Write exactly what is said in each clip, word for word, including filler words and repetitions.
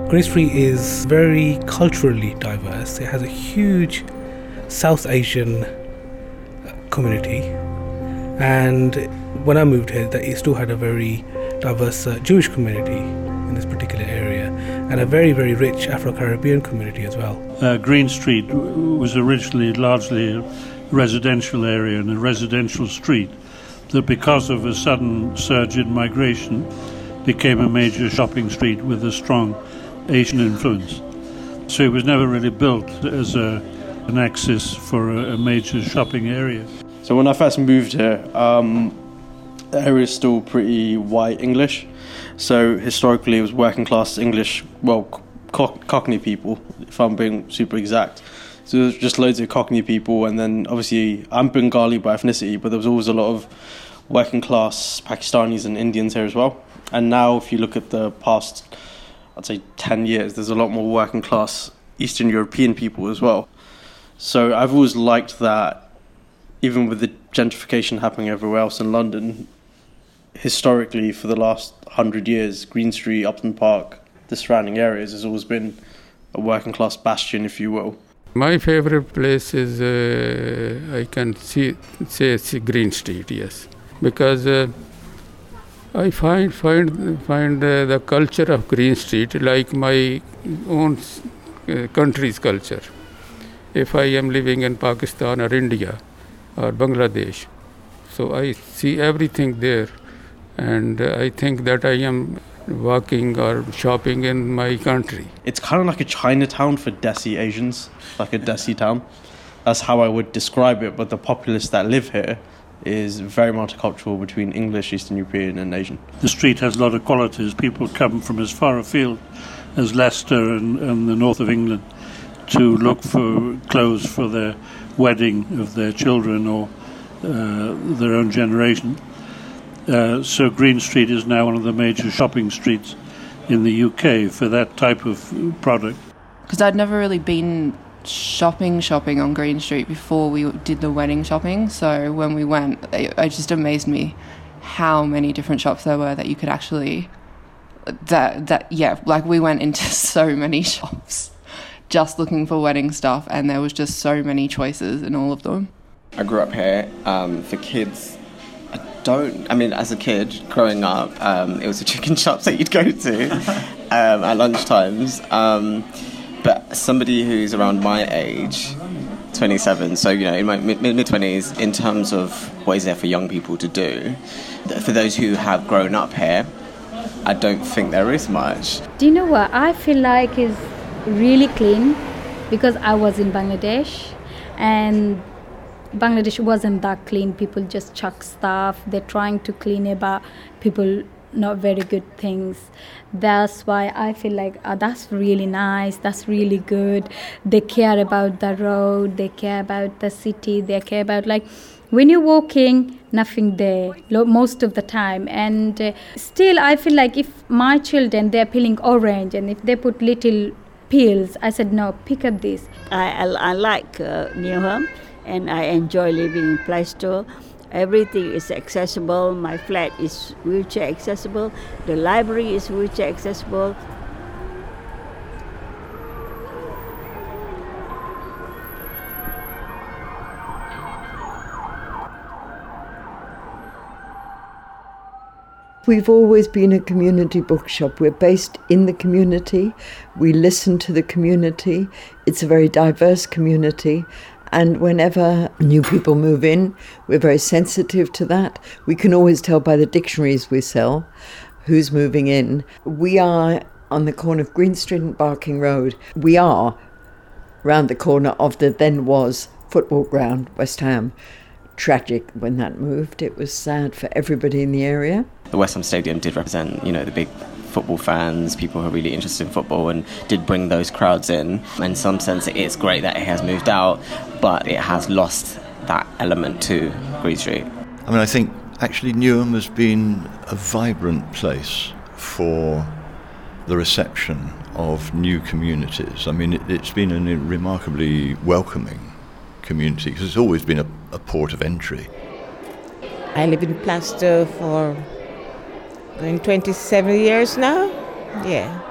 Green Street is very culturally diverse. It has a huge South Asian community, and when I moved here, that it still had a very diverse uh, Jewish community in this particular area, and a very, very rich Afro-Caribbean community as well. Uh, Green Street was originally largely a residential area and a residential street that, because of a sudden surge in migration, became a major shopping street with a strong Asian influence. So it was never really built as a, an axis for a, a major shopping area. So when I first moved here, um, the area is still pretty white English. So historically it was working class English, well, co- Cockney people, if I'm being super exact. So there's just loads of Cockney people, and then obviously I'm Bengali by ethnicity, but there was always a lot of working class Pakistanis and Indians here as well. And now if you look at the past, I'd say ten years, there's a lot more working class Eastern European people as well. So I've always liked that, even with the gentrification happening everywhere else in London, historically for the last hundred years, Green Street, Upton Park, the surrounding areas has always been a working class bastion, if you will. My favorite place is, uh, I can see, say it's Green Street, yes. Because uh, I find find find uh, the culture of Green Street like my own uh, country's culture. If I am living in Pakistan or India or Bangladesh, so I see everything there, and uh, I think that I am walking or shopping in my country. It's kind of like a Chinatown for Desi Asians, like a Desi town. That's how I would describe it, but the populace that live here is very multicultural between English, Eastern European and Asian. The street has a lot of qualities. People come from as far afield as Leicester and, and the north of England to look for clothes for their wedding of their children or uh, their own generation. Uh, so Green Street is now one of the major shopping streets in the U K for that type of product. Because I'd never really been shopping shopping on Green Street before we did the wedding shopping, so when we went, it, it just amazed me how many different shops there were that you could actually that that yeah like we went into so many shops just looking for wedding stuff, and there was just so many choices in all of them. I grew up here. Um, for kids, I don't I mean as a kid growing up, um, it was the chicken shops that you'd go to um, at lunchtimes. um, But somebody who's around my age, twenty-seven, so, you know, in my mid-twenties, in terms of what is there for young people to do, for those who have grown up here, I don't think there is much. Do you know what? I feel like it's really clean because I was in Bangladesh, and Bangladesh wasn't that clean. People just chuck stuff. They're trying to clean it, but people not very good things. That's why I feel like uh, that's really nice, that's really good. They care about the road, they care about the city, they care about, like, when you're walking, nothing there most of the time. And uh, still I feel like if my children, they're peeling orange, and if they put little peels, I said no, pick up this. I, I, I like uh, Newham, and I enjoy living in Plaistow. Everything is accessible. My flat is wheelchair accessible. The library is wheelchair accessible. We've always been a community bookshop. We're based in the community. We listen to the community. It's a very diverse community. And whenever new people move in, we're very sensitive to that. We can always tell by the dictionaries we sell who's moving in. We are on the corner of Green Street and Barking Road. We are round the corner of the then was football ground, West Ham. Tragic when that moved. It was sad for everybody in the area. The West Ham Stadium did represent, you know, the big football fans, people who are really interested in football, and did bring those crowds in. In some sense, it's great that it has moved out, but it has lost that element to Green Street. I mean, I think actually Newham has been a vibrant place for the reception of new communities. I mean, it, it's been a remarkably welcoming community because it's always been a, a port of entry. I live in Plaistow for going twenty-seven years now. Yeah,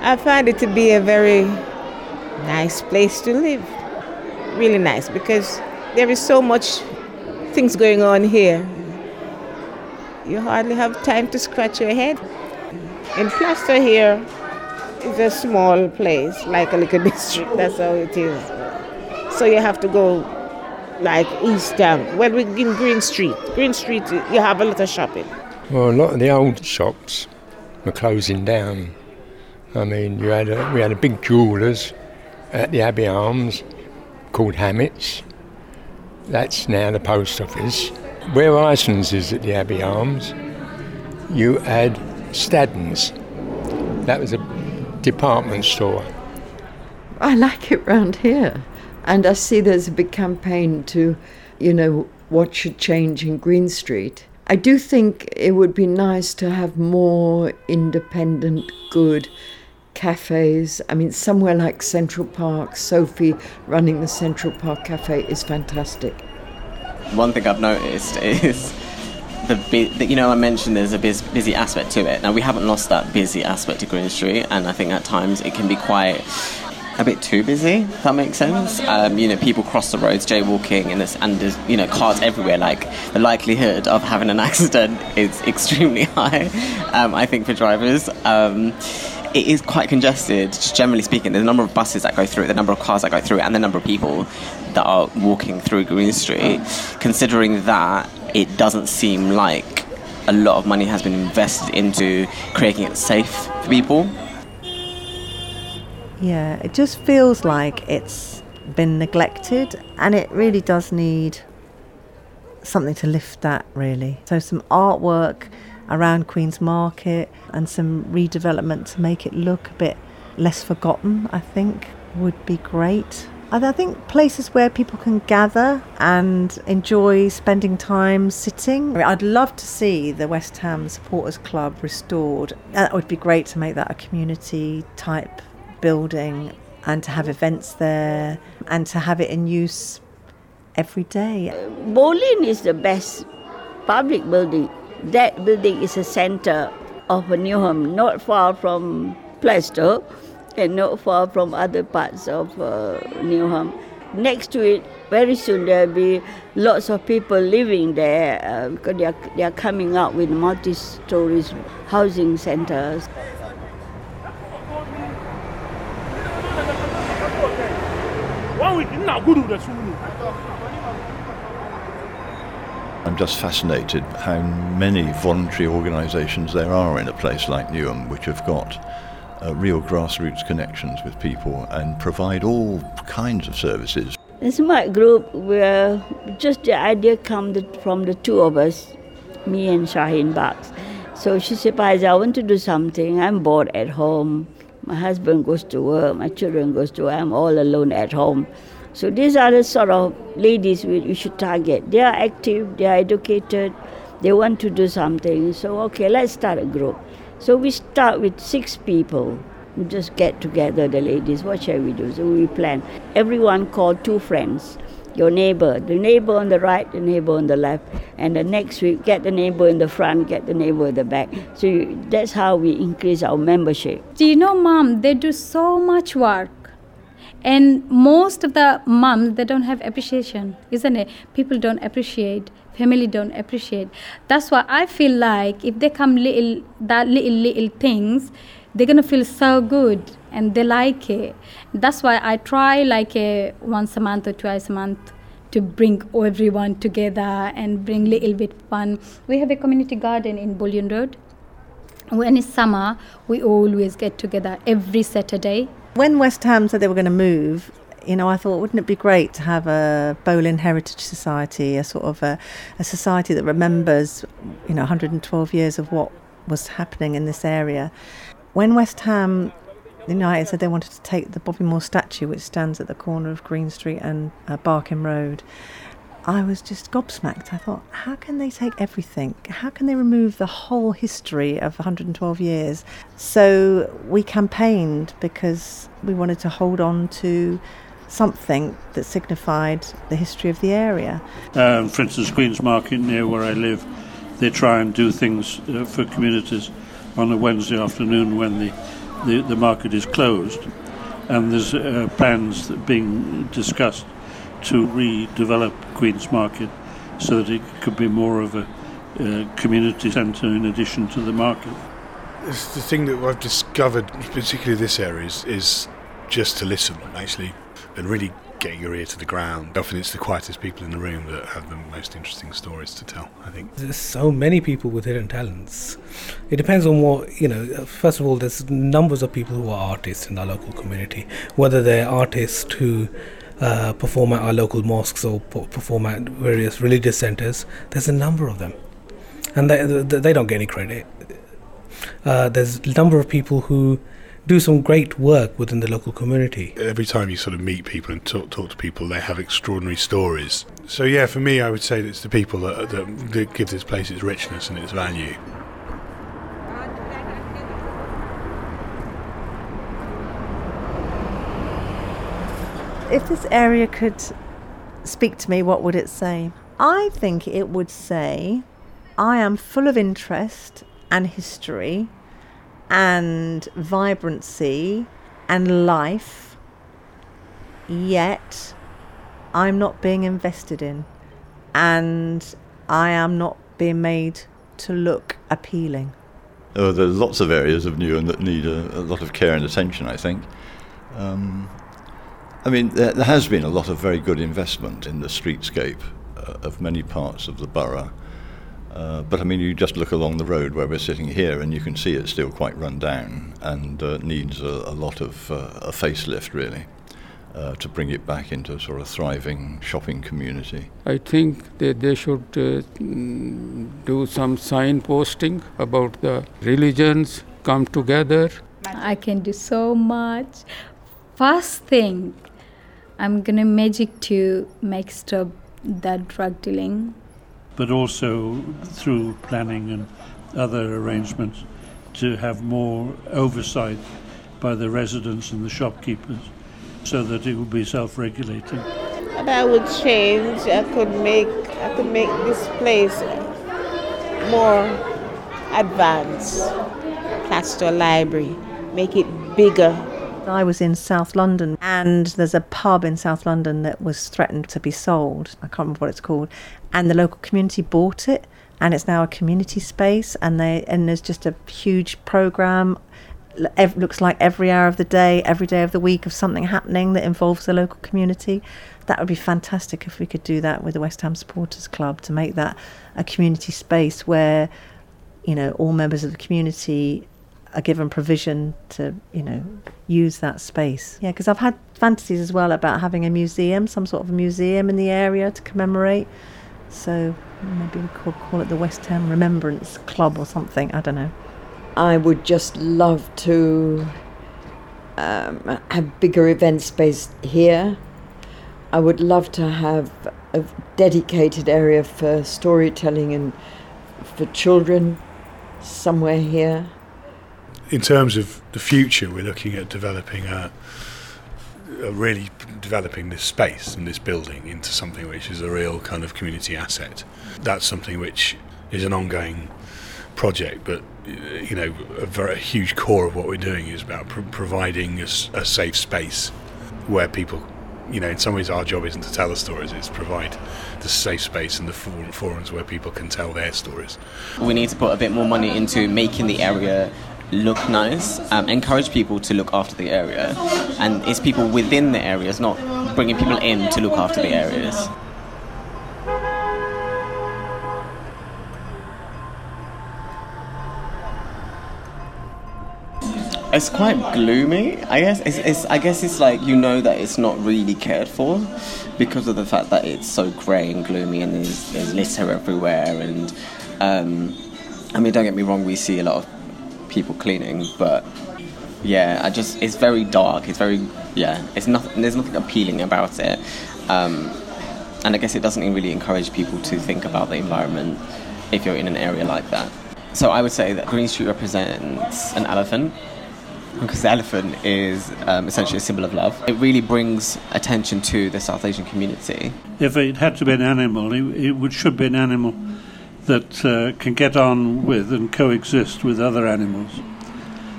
I find it to be a very nice place to live. Really nice, because there is so much things going on here. You hardly have time to scratch your head. In Plaistow here, it's a small place, like a little district, that's how it is. So you have to go like east down. Well, we're in Green Street. Green Street, you have a lot of shopping. Well, a lot of the old shops were closing down. I mean, you had a, we had a big jewellers at the Abbey Arms called Hammett's. That's now the post office. Where Iceland's is at the Abbey Arms, you had Staddens. That was a department store. I like it round here. And I see there's a big campaign to, you know, what should change in Green Street. I do think it would be nice to have more independent, good cafes. I mean, somewhere like Central Park, Sophie running the Central Park Cafe is fantastic. One thing I've noticed is the, the you know, I mentioned there's a biz, busy aspect to it. Now, we haven't lost that busy aspect to Green Street, and I think at times it can be quite a bit too busy, if that makes sense. Um, you know, people cross the roads, jaywalking, and there's, and there's, you know, cars everywhere. Like, the likelihood of having an accident is extremely high, um, I think, for drivers. Um, it is quite congested, just generally speaking. There's a number of buses that go through it, the number of cars that go through it, and the number of people that are walking through Green Street. Considering that, it doesn't seem like a lot of money has been invested into creating it safe for people. Yeah, it just feels like it's been neglected, and it really does need something to lift that, really. So some artwork around Queen's Market and some redevelopment to make it look a bit less forgotten, I think, would be great. And I think places where people can gather and enjoy spending time sitting. I mean, I'd love to see the West Ham Supporters Club restored. That would be great to make that a community type building and to have events there and to have it in use every day. Boleyn is the best public building. That building is a centre of Newham, not far from Plaistow and not far from other parts of uh, Newham. Next to it, very soon there'll be lots of people living there uh, because they are, they are coming up with multi-storey housing centres. I'm just fascinated how many voluntary organisations there are in a place like Newham which have got uh, real grassroots connections with people and provide all kinds of services. The Smart Group, where just the idea came from the two of us, me and Shaheen Bucks. So she said, Paiza, I want to do something. I'm bored at home. My husband goes to work, my children goes to work, I'm all alone at home. So these are the sort of ladies we, we should target. They are active, they are educated, they want to do something. So, okay, let's start a group. So we start with six people. We just get together, the ladies, what shall we do? So we plan. Everyone called two friends, your neighbor, the neighbor on the right, the neighbor on the left. And the next week, get the neighbor in the front, get the neighbor in the back. So you, that's how we increase our membership. Do you know, Mom, they do so much work. And most of the moms, they don't have appreciation, isn't it? People don't appreciate, family don't appreciate. That's why I feel like if they come little, that little, little things, they're going to feel so good and they like it. That's why I try like a once a month or twice a month to bring everyone together and bring little bit fun. We have a community garden in Bullion Road. When it's summer, we always get together every Saturday. When West Ham said they were going to move, you know, I thought, wouldn't it be great to have a Boleyn Heritage Society, a sort of a, a society that remembers, you know, one hundred twelve years of what was happening in this area. When West Ham United said they wanted to take the Bobby Moore statue, which stands at the corner of Green Street and uh, Barking Road, I was just gobsmacked. I thought, how can they take everything? How can they remove the whole history of one hundred twelve years? So we campaigned because we wanted to hold on to something that signified the history of the area. Um, for instance, Queen's Market, near where I live, they try and do things uh, for communities on a Wednesday afternoon when the the, the market is closed, and there's uh, plans that are being discussed to redevelop Queen's Market so that it could be more of a uh, community centre in addition to the market. It's the thing that I've discovered, particularly this area, is, is just to listen, actually, and really getting your ear to the ground. Often it's the quietest people in the room that have the most interesting stories to tell, I think. There's so many people with hidden talents. It depends on what, you know, first of all, there's numbers of people who are artists in our local community, whether they're artists who uh, perform at our local mosques or p- perform at various religious centres. There's a number of them, and they, they, they don't get any credit. Uh, there's a number of people who do some great work within the local community. Every time you sort of meet people and talk, talk to people, they have extraordinary stories. So yeah, for me, I would say that it's the people that, that, that give this place its richness and its value. If this area could speak to me, what would it say? I think it would say, I am full of interest and history and vibrancy and life, yet I'm not being invested in, and I am not being made to look appealing. Oh, there are lots of areas of Newham that need a, a lot of care and attention, I think. Um, I mean, there, there has been a lot of very good investment in the streetscape uh, of many parts of the borough. Uh, but I mean, you just look along the road where we're sitting here and you can see it's still quite run down and uh, needs a, a lot of uh, a facelift, really, uh, to bring it back into a sort of thriving shopping community. I think that they should uh, do some signposting about the religions come together. I can do so much. First thing, I'm gonna magic to make stop that drug dealing. But also through planning and other arrangements to have more oversight by the residents and the shopkeepers so that it will be self-regulating. And I would change, I could make I could make this place more advanced. Plaistow Library, make it bigger. I was in South London, and there's a pub in South London that was threatened to be sold. I can't remember what it's called. And the local community bought it, and it's now a community space, and they and there's just a huge programme. It looks like every hour of the day, every day of the week of something happening that involves the local community. That would be fantastic if we could do that with the West Ham Supporters Club, to make that a community space where, you know, all members of the community are given provision to, you know, use that space. Yeah, because I've had fantasies as well about having a museum, some sort of a museum in the area to commemorate. So maybe we could call it the West Ham Remembrance Club or something, I don't know. I would just love to um, have bigger event space here. I would love to have a dedicated area for storytelling and for children somewhere here. In terms of the future, we're looking at developing a, a really developing this space and this building into something which is a real kind of community asset. That's something which is an ongoing project, but you know, a very a huge core of what we're doing is about pro- providing a, a safe space where people, you know, in some ways our job isn't to tell the stories, it's to provide the safe space and the forum, forums where people can tell their stories. We need to put a bit more money into making the area look nice, um, encourage people to look after the area, and it's people within the areas, not bringing people in to look after the areas. It's quite gloomy, I guess. It's, it's, I guess it's like, you know that it's not really cared for because of the fact that it's so grey and gloomy and there's, there's litter everywhere. And um, I mean, don't get me wrong, we see a lot of people cleaning, but yeah, I just it's very dark. It's very yeah. It's nothing. There's nothing appealing about it, um, and I guess it doesn't really encourage people to think about the environment if you're in an area like that. So I would say that Green Street represents an elephant, because the elephant is um, essentially a symbol of love. It really brings attention to the South Asian community. If it had to be an animal, it, it would should be an animal that uh, can get on with and coexist with other animals.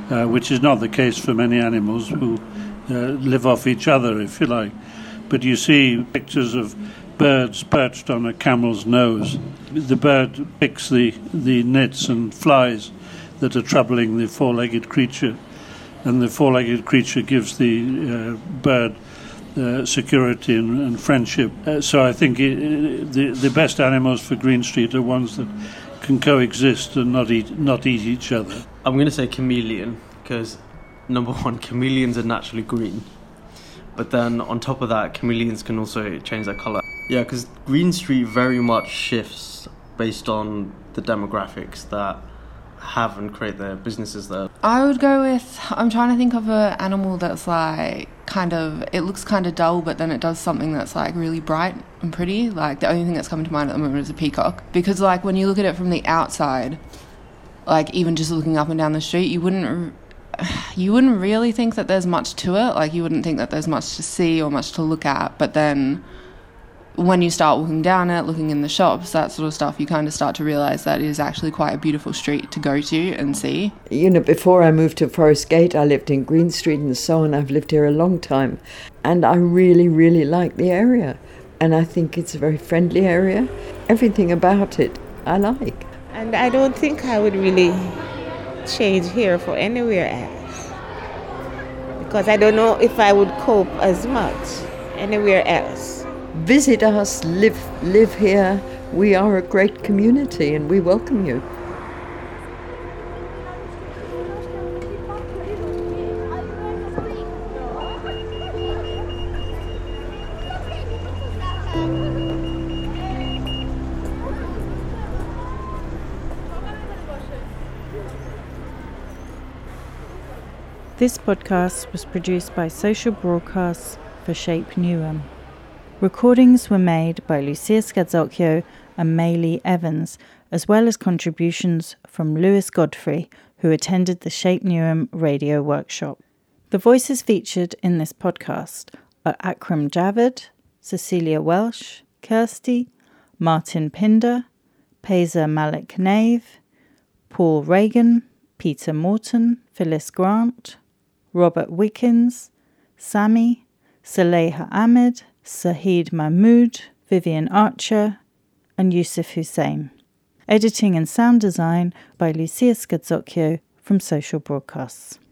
uh, which is not the case for many animals who uh, live off each other, if you like. But you see pictures of birds perched on a camel's nose. The bird picks the, the nits and flies that are troubling the four-legged creature, and the four-legged creature gives the uh, bird uh, security and, and friendship. Uh, so I think it, the the best animals for Green Street are ones that can coexist and not eat not eat each other. I'm going to say chameleon because, number one, chameleons are naturally green. But then on top of that, chameleons can also change their colour. Yeah, because Green Street very much shifts based on the demographics that have and create their businesses there. I would go with, I'm trying to think of an animal that's like kind of, it looks kind of dull, but then it does something that's like really bright and pretty. Like the only thing that's coming to mind at the moment is a peacock. Because like when you look at it from the outside, like even just looking up and down the street, you wouldn't you wouldn't really think that there's much to it. Like you wouldn't think that there's much to see or much to look at. But then when you start looking down it, looking in the shops, that sort of stuff, you kind of start to realise that it is actually quite a beautiful street to go to and see. You know, before I moved to Forest Gate, I lived in Green Street and so on. I've lived here a long time. And I really, really like the area. And I think it's a very friendly area. Everything about it I like. And I don't think I would really change here for anywhere else. Because I don't know if I would cope as much anywhere else. Visit us, live live here. We are a great community and we welcome you. This podcast was produced by Social Broadcasts for Shape Newham. Recordings were made by Lucia Scadzocchio and Maylee Evans, as well as contributions from Lewis Godfrey, who attended the Shape Newham radio workshop. The voices featured in this podcast are Akram Javed, Cecilia Welsh, Kirsty, Martin Pinder, Paiza Malik Nave, Paul Reagan, Peter Morton, Phyllis Grant, Robert Wickens, Sammy, Saleha Ahmed, Sahid Mahmood, Vivian Archer, and Yusuf Hussain. Editing and sound design by Lucia Scadzocchio from Social Broadcasts.